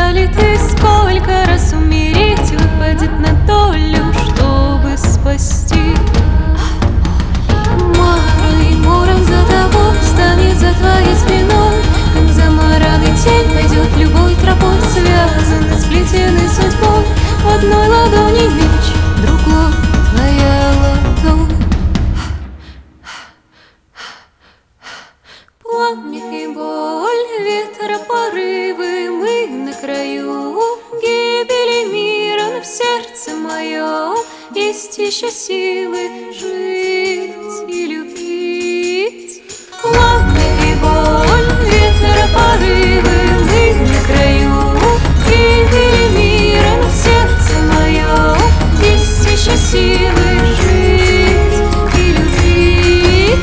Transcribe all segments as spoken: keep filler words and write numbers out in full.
ли ты, сколько раз умереть выпадет на долю, чтобы спасти? Морой, мором за тобой встанет за твоей спиной, как замаранный тень пойдет любой тропой, связанный, сплетенный судьбой. В одной ладони меч, в другой твоя ладонь. Пламя и боль, ветра порывы, мы на краю гибели мира, но в сердце моем есть еще силы жить и любить. Пламя и боль, ветра порывы, мы на краю гибели мира, но в сердце моем есть еще силы жить и любить.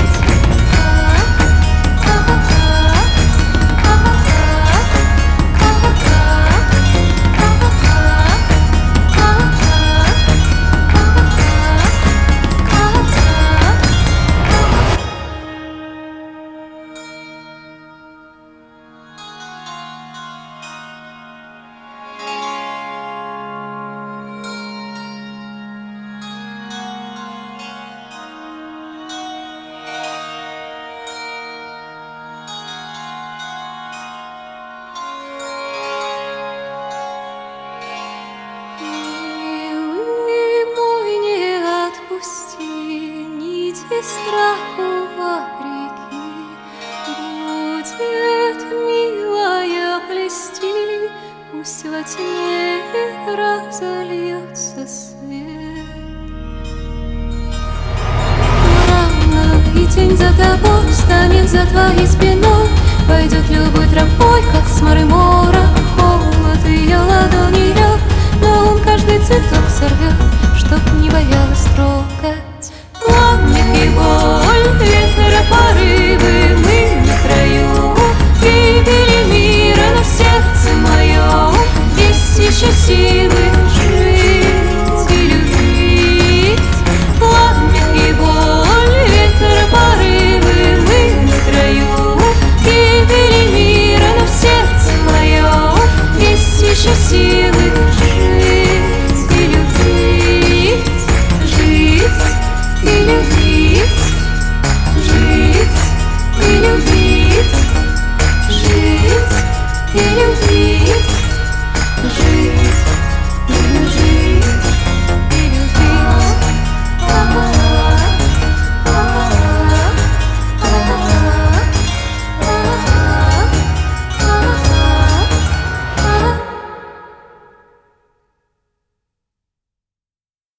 И страху вопреки будет милая плести, пусть во тьме разольется свет. Рано и тень за тобой встанет за твоей спиной, пойдет любой тропой, как с моря море.